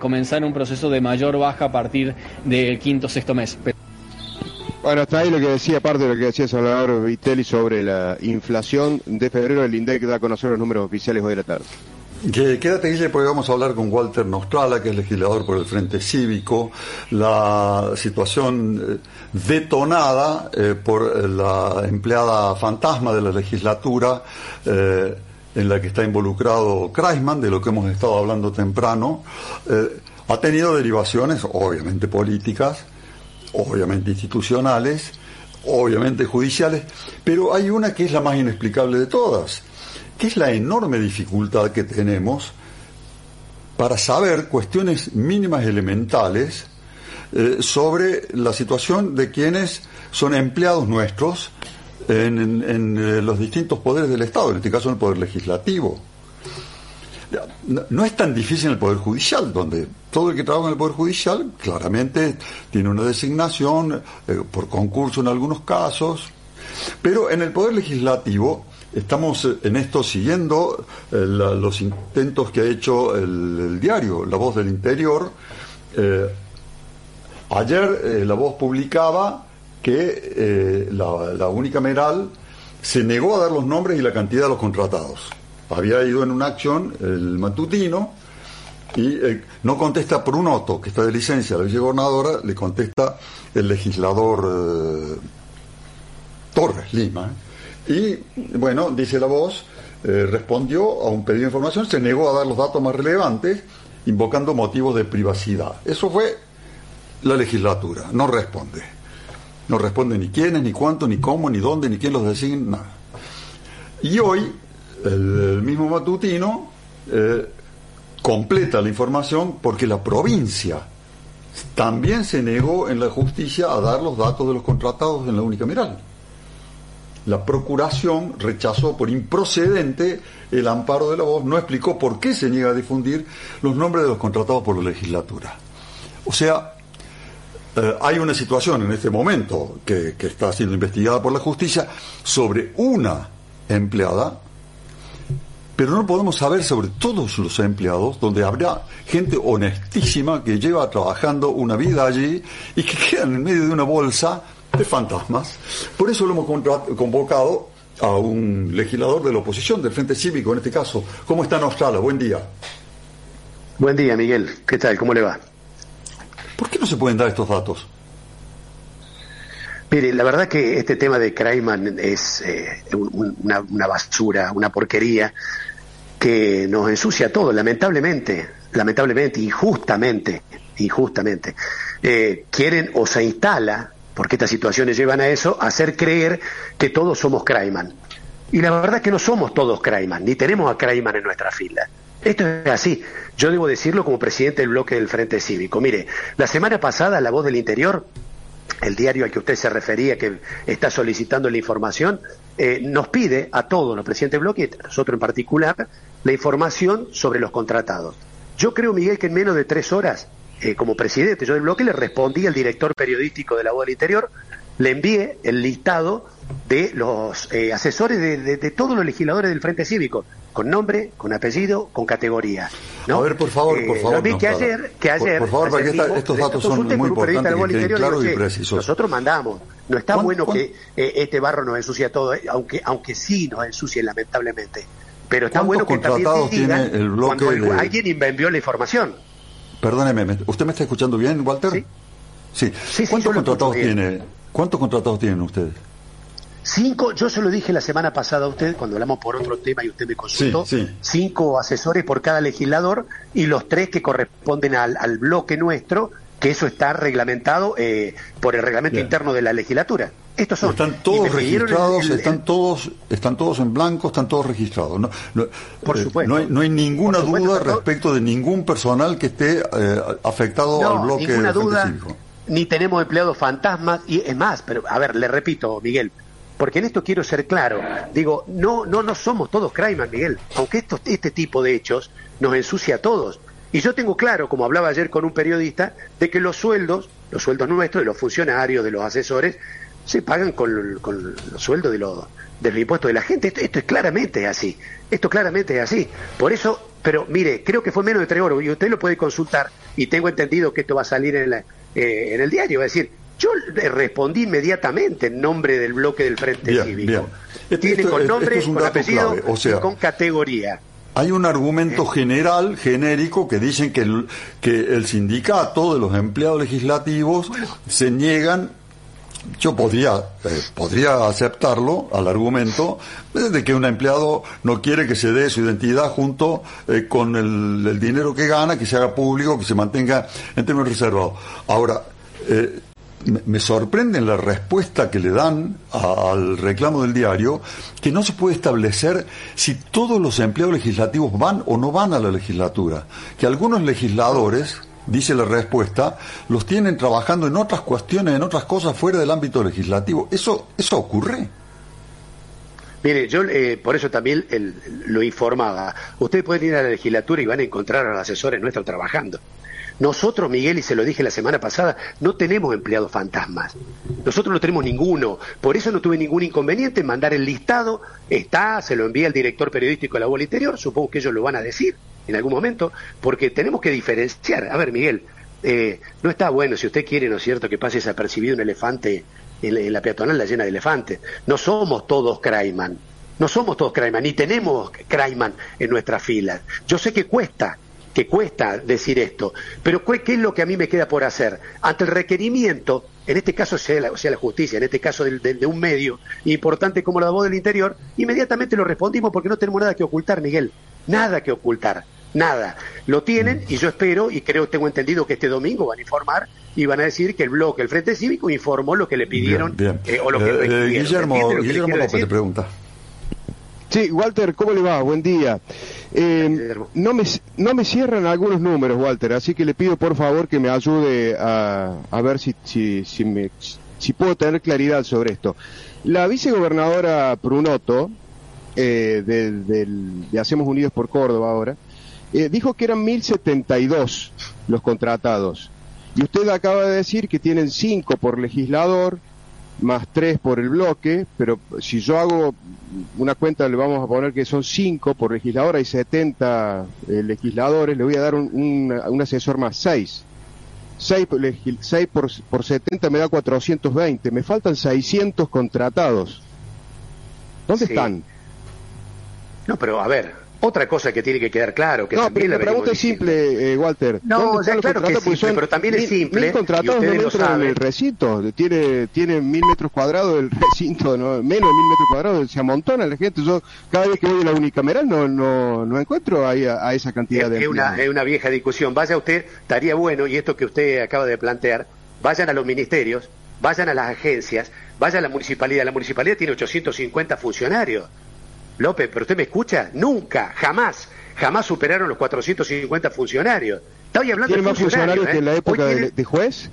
comenzar un proceso de mayor baja a partir del quinto, sexto mes. Bueno, hasta ahí lo que decía, parte de lo que decía Salvador Vitelli sobre la inflación de febrero. El INDEC da a conocer los números oficiales hoy de la tarde. Quédate, Guille, porque vamos a hablar con Walter Nostrala, que es legislador por el Frente Cívico. La situación detonada por la empleada fantasma de la legislatura, en la que está involucrado Kreisman, de lo que hemos estado hablando temprano, ha tenido derivaciones, obviamente políticas, obviamente institucionales, obviamente judiciales, pero hay una que es la más inexplicable de todas, que es la enorme dificultad que tenemos para saber cuestiones mínimas elementales sobre la situación de quienes son empleados nuestros en los distintos poderes del Estado, en este caso en el Poder Legislativo. No es tan difícil en el Poder Judicial, donde todo el que trabaja en el Poder Judicial claramente tiene una designación por concurso en algunos casos, pero en el Poder Legislativo estamos en esto siguiendo los intentos que ha hecho el diario La Voz del Interior. Ayer La Voz publicaba que la unicameral se negó a dar los nombres y la cantidad de los contratados. Había ido en una acción el matutino y no contesta Prunoto, que está de licencia, la vicegobernadora, le contesta el legislador Torres Lima. Y bueno, dice La Voz, respondió a un pedido de información, se negó a dar los datos más relevantes, invocando motivos de privacidad. Eso fue la legislatura, no responde. No responde ni quiénes, ni cuánto, ni cómo, ni dónde, ni quién los designa, nada. Y hoy, el mismo matutino completa la información porque la provincia también se negó en la justicia a dar los datos de los contratados en la unicameral. La Procuración rechazó por improcedente el amparo de La Voz, no explicó por qué se niega a difundir los nombres de los contratados por la legislatura. O sea, hay una situación en este momento que está siendo investigada por la justicia sobre una empleada, pero no podemos saber sobre todos los empleados, donde habrá gente honestísima que lleva trabajando una vida allí y que quedan en medio de una bolsa de fantasmas. Por eso lo hemos convocado a un legislador de la oposición, del Frente Cívico en este caso. ¿Cómo está Nostrala? Buen día. Buen día, Miguel. ¿Qué tal? ¿Cómo le va? ¿Por qué no se pueden dar estos datos? Mire, la verdad que este tema de Kreisman es una basura, una porquería que nos ensucia a todos, lamentablemente, injustamente. Quieren o se instala, porque estas situaciones llevan a eso, a hacer creer que todos somos Kreisman. Y la verdad es que no somos todos Kreisman, ni tenemos a Kreisman en nuestra fila. Esto es así. Yo debo decirlo como presidente del bloque del Frente Cívico. Mire, la semana pasada La Voz del Interior, el diario al que usted se refería, que está solicitando la información, nos pide a todos los presidentes del bloque, y a nosotros en particular, la información sobre los contratados. Yo creo, Miguel, que en menos de 3 horas, como presidente yo del bloque, le respondí al director periodístico de La Voz del Interior, le envié el listado de los asesores de todos los legisladores del Frente Cívico, con nombre, con apellido, con categoría, ¿no? A ver, por favor, lo vi que ayer por favor, porque estos datos son muy importantes, que queden claros y precisos. Nosotros mandamos, no está bueno que este barro nos ensucia todo, aunque sí nos ensucie lamentablemente, pero está bueno que también se diga el bloque cuando alguien envió la información. Perdóneme, ¿usted me está escuchando bien, Walter? Sí. ¿Cuántos contratados tienen ustedes? 5, yo se lo dije la semana pasada a usted, cuando hablamos por otro tema y usted me consultó, 5 asesores por cada legislador y los 3 que corresponden al bloque nuestro, que eso está reglamentado por el reglamento interno de la legislatura. Estos son. Están todos registrados, están todos en blanco, están todos registrados. Por supuesto. No hay ninguna duda respecto de ningún personal que esté afectado al bloque del Frente Cívico. Ni tenemos empleados fantasmas, y es más, pero a ver, le repito, Miguel, porque en esto quiero ser claro, digo, no somos todos Kreisman, Miguel, aunque este tipo de hechos nos ensucia a todos. Y yo tengo claro, como hablaba ayer con un periodista, de que los sueldos nuestros, de los funcionarios, de los asesores, se pagan con los sueldos de los impuestos de la gente. Esto es claramente así. Esto claramente es así. Por eso, pero mire, creo que fue menos de 3 horas y usted lo puede consultar y tengo entendido que esto va a salir en el diario. Va a decir, yo le respondí inmediatamente en nombre del bloque del Frente Cívico. Tiene con nombre, con apellido, clave, o sea, y con categoría. Hay un argumento general, genérico, que dicen que el sindicato de los empleados legislativos se niegan. Yo podría aceptarlo al argumento de que un empleado no quiere que se dé su identidad junto con el dinero que gana, que se haga público, que se mantenga en términos reservados. Ahora, me sorprende la respuesta que le dan al reclamo del diario, que no se puede establecer si todos los empleados legislativos van o no van a la legislatura, que algunos legisladores, dice la respuesta, los tienen trabajando en otras cuestiones, en otras cosas fuera del ámbito legislativo. ¿Eso ocurre? Mire, yo por eso también lo informaba. Ustedes pueden ir a la legislatura y van a encontrar a los asesores nuestros trabajando. Nosotros, Miguel, y se lo dije la semana pasada, no tenemos empleados fantasmas. Nosotros no tenemos ninguno. Por eso no tuve ningún inconveniente en mandar el listado. Se lo envía al director periodístico de la Voz del Interior. Supongo que ellos lo van a decir en algún momento, porque tenemos que diferenciar. A ver, Miguel, no está bueno, si usted quiere, ¿no es cierto?, que pase desapercibido un elefante en la peatonal, la llena de elefantes. No somos todos Crayman. No somos todos Crayman, ni tenemos Crayman en nuestras filas. Yo sé que cuesta decir esto, pero ¿qué es lo que a mí me queda por hacer? Ante el requerimiento, en este caso sea la justicia, en este caso de un medio importante como la Voz del Interior, inmediatamente lo respondimos porque no tenemos nada que ocultar, Miguel, nada que ocultar, nada. Lo tienen y yo espero, y tengo entendido que este domingo van a informar y van a decir que el Frente Cívico informó lo que le pidieron. Bien. O lo que Guillermo López le pregunta. Sí, Walter, ¿cómo le va? Buen día. No me cierran algunos números, Walter, así que le pido por favor que me ayude a ver si puedo tener claridad sobre esto. La vicegobernadora Prunotto, de Hacemos Unidos por Córdoba ahora, dijo que eran 1.072 los contratados. Y usted acaba de decir que tienen 5 por legislador, más 3 por el bloque, pero si yo hago una cuenta, le vamos a poner que son 5 por legislador, hay 70 legisladores, le voy a dar un asesor más, 6 por 70 me da 420, me faltan 600 contratados. ¿Dónde están? No, pero a ver, otra cosa que tiene que quedar claro, que no, también pero la pregunta es simple, Walter. No, ya claro que es simple, pero también es simple. 1.000 contratados no entran en el recinto, tiene 1.000 metros cuadrados el recinto, ¿no? Menos de 1.000 metros cuadrados, se amontona la gente. Yo cada vez que voy a la unicameral no encuentro ahí a esa cantidad de empleados. Es una vieja discusión. Vaya usted, estaría bueno, y esto que usted acaba de plantear, vayan a los ministerios, vayan a las agencias, vayan a la municipalidad. La municipalidad tiene 850 funcionarios. López, ¿pero usted me escucha? Nunca, jamás superaron los 450 funcionarios. Estoy hablando ¿Tiene más funcionarios que en la época de juez?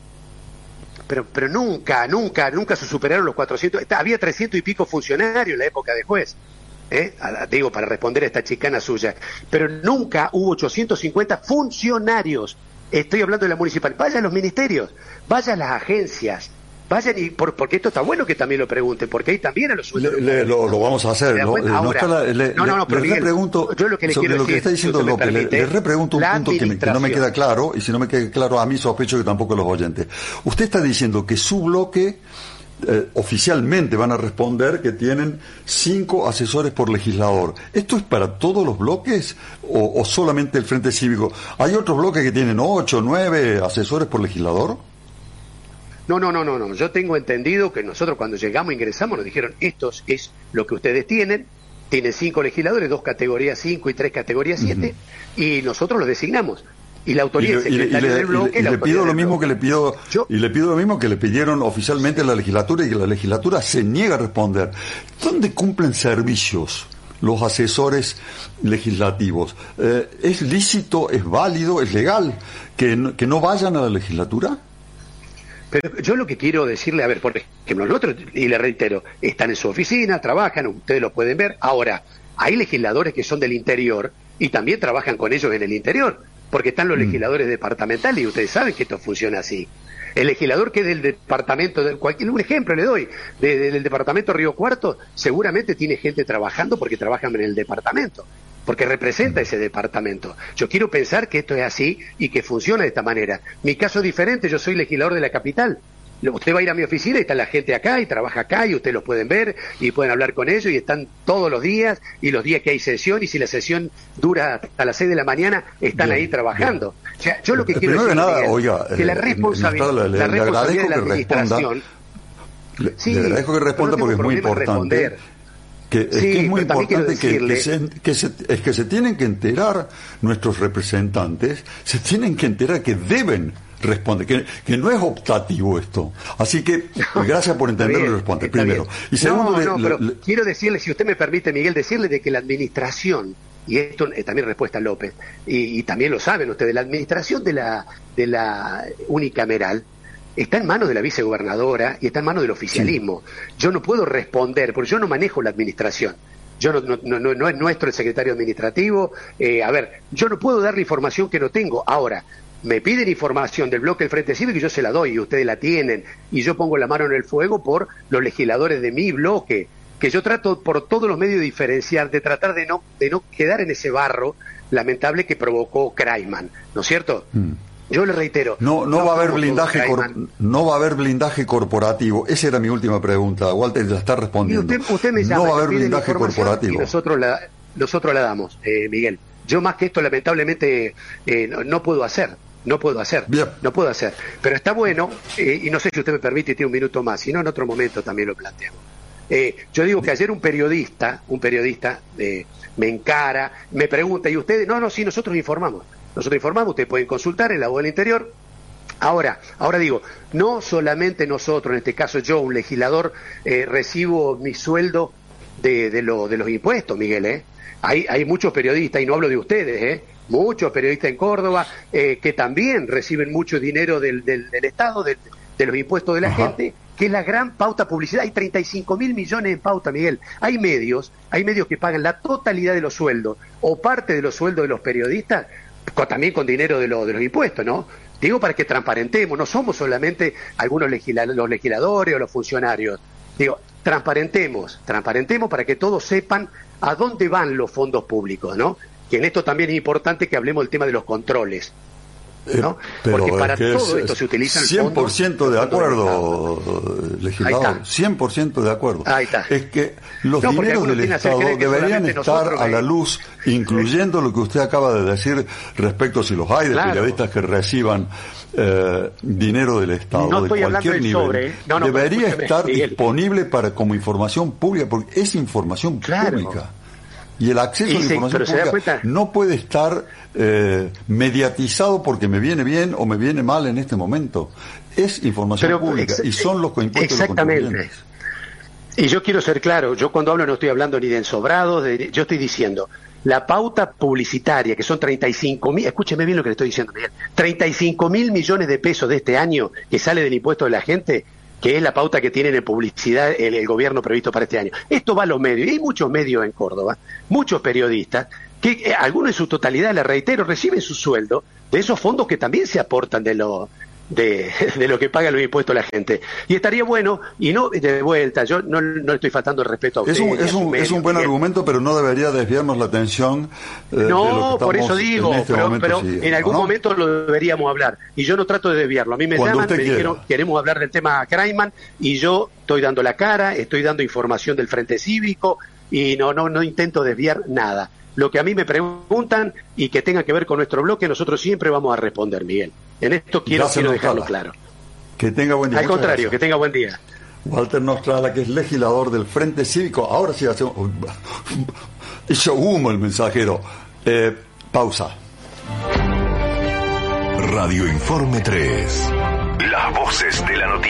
Pero nunca se superaron los 400. Había 300 y pico funcionarios en la época de juez. Digo, para responder a esta chicana suya. Pero nunca hubo 850 funcionarios. Estoy hablando de la municipalidad. Vayan a los ministerios, vayan a las agencias. Vayan porque esto está bueno que también lo pregunten, porque ahí también a los sueldos. Lo vamos a hacer. Pero Miguel, repregunto, yo lo que le sobre quiero lo que decir, está diciendo López, le repregunto un punto que no me queda claro, y si no me queda claro a mí sospecho que tampoco los oyentes. Usted está diciendo que su bloque oficialmente van a responder que tienen 5 asesores por legislador. ¿Esto es para todos los bloques o solamente el Frente Cívico? ¿Hay otros bloques que tienen 8, 9 asesores por legislador? No. Yo tengo entendido que nosotros cuando ingresamos, nos dijeron, esto es lo que ustedes tienen 5 legisladores, 2 categorías 5 y 3 categorías 7, y nosotros los designamos. Y la autoría es el secretario del bloque. Y le pido lo mismo que le pidieron oficialmente a la legislatura, y que la legislatura se niega a responder. ¿Dónde cumplen servicios los asesores legislativos? ¿Es lícito, es válido, es legal que no vayan a la legislatura? Pero yo lo que quiero decirle, a ver, por ejemplo, nosotros, y le reitero, están en su oficina, trabajan, ustedes lo pueden ver. Ahora, hay legisladores que son del interior y también trabajan con ellos en el interior. porque están los legisladores departamentales y ustedes saben que esto funciona así. El legislador que es del departamento, un ejemplo le doy, del departamento Río Cuarto, seguramente tiene gente trabajando porque trabajan en el departamento, porque representa ese departamento. Yo quiero pensar que esto es así y que funciona de esta manera. Mi caso es diferente, yo soy legislador de la capital. Usted va a ir a mi oficina y está la gente acá y trabaja acá y ustedes los pueden ver y pueden hablar con ellos y están todos los días y los días que hay sesión, y si la sesión dura hasta las 6 de la mañana están ahí trabajando. O sea, yo lo que quiero decir es que la responsabilidad de la administración... Le agradezco que responda porque es muy importante. Es muy importante que se tienen que enterar nuestros representantes, se tienen que enterar que deben responder, que no es optativo esto. Así que, gracias por entenderlo y responder, primero. Y segundo, pero quiero decirle, si usted me permite, Miguel, decirle de que la administración, y esto también respuesta a López, y también lo saben ustedes, la administración de la unicameral está en manos de la vicegobernadora y está en manos del oficialismo. Sí. Yo no puedo responder, porque yo no manejo la administración. Yo no es nuestro el secretario administrativo. Yo no puedo darle información que no tengo. Ahora, me piden información del bloque del Frente Cívico y yo se la doy y ustedes la tienen. Y yo pongo la mano en el fuego por los legisladores de mi bloque, que yo trato por todos los medios de diferenciar, de tratar de no quedar en ese barro lamentable que provocó Kraiman, ¿no es cierto? Yo le reitero, no va a haber blindaje corporativo. Esa era mi última pregunta. Walter la está respondiendo. Usted me llama, no va a haber blindaje corporativo. Y nosotros la damos, Miguel. Yo más que esto lamentablemente no puedo hacer. No puedo hacer. Pero está bueno, y no sé si usted me permite, tiene un minuto más, si no en otro momento también lo planteamos. Yo digo que ayer un periodista me encara, me pregunta, ¿y ustedes? Sí, nosotros informamos, ustedes pueden consultar en la voz del interior. Ahora digo, no solamente nosotros, en este caso yo, un legislador, recibo mi sueldo de los impuestos, Miguel, Hay muchos periodistas, y no hablo de ustedes, muchos periodistas en Córdoba que también reciben mucho dinero del Estado, de los impuestos de la gente, que es la gran pauta publicidad. Hay 35.000 millones en pauta, Miguel. Hay medios que pagan la totalidad de los sueldos o parte de los sueldos de los periodistas, también con dinero de los impuestos, ¿no? Digo, para que transparentemos, no somos solamente algunos los legisladores o los funcionarios. Digo, transparentemos para que todos sepan a dónde van los fondos públicos, ¿no? Que en esto también es importante que hablemos del tema de los controles, ¿no? Porque para todo esto se utiliza el 100% de acuerdo, legislador, 100% de acuerdo. Ahí está. Es que los dineros del Estado deberían estar a la luz, incluyendo lo que usted acaba de decir respecto si los hay de periodistas que reciban dinero del Estado de cualquier nivel. Debería estar disponible como información pública, porque es información pública. Y el acceso a la información pública no puede estar mediatizado porque me viene bien o me viene mal en este momento. Es información pública y son los impuestos de los contribuyentes. Y yo quiero ser claro, yo cuando hablo no estoy hablando ni de ensobrados, yo estoy diciendo, la pauta publicitaria, que son 35.000, escúcheme bien lo que le estoy diciendo, Miguel, 35.000 millones de pesos de este año que sale del impuesto de la gente, que es la pauta que tienen en publicidad el gobierno previsto para este año. Esto va a los medios, y hay muchos medios en Córdoba, muchos periodistas, que algunos en su totalidad, le reitero, reciben su sueldo de esos fondos que también se aportan de lo que pagan los impuestos la gente. Y estaría bueno, y no de vuelta, yo no le estoy faltando el respeto a usted. Es un buen argumento, pero no debería desviarnos la atención de lo que por eso digo, pero en algún momento lo deberíamos hablar. Y yo no trato de desviarlo. A mí me llaman, me dijeron, queremos hablar del tema Kraiman, y yo estoy dando la cara, estoy dando información del Frente Cívico, y no intento desviar nada. Lo que a mí me preguntan y que tenga que ver con nuestro bloque, nosotros siempre vamos a responder, Miguel. En esto quiero dejarlo claro. Que tenga buen día. Al contrario, que tenga buen día. Walter Nostrala, que es legislador del Frente Cívico. Ahora sí hacemos... Hizo humo el mensajero. Pausa. Radio Informe 3. Las voces de la noticia.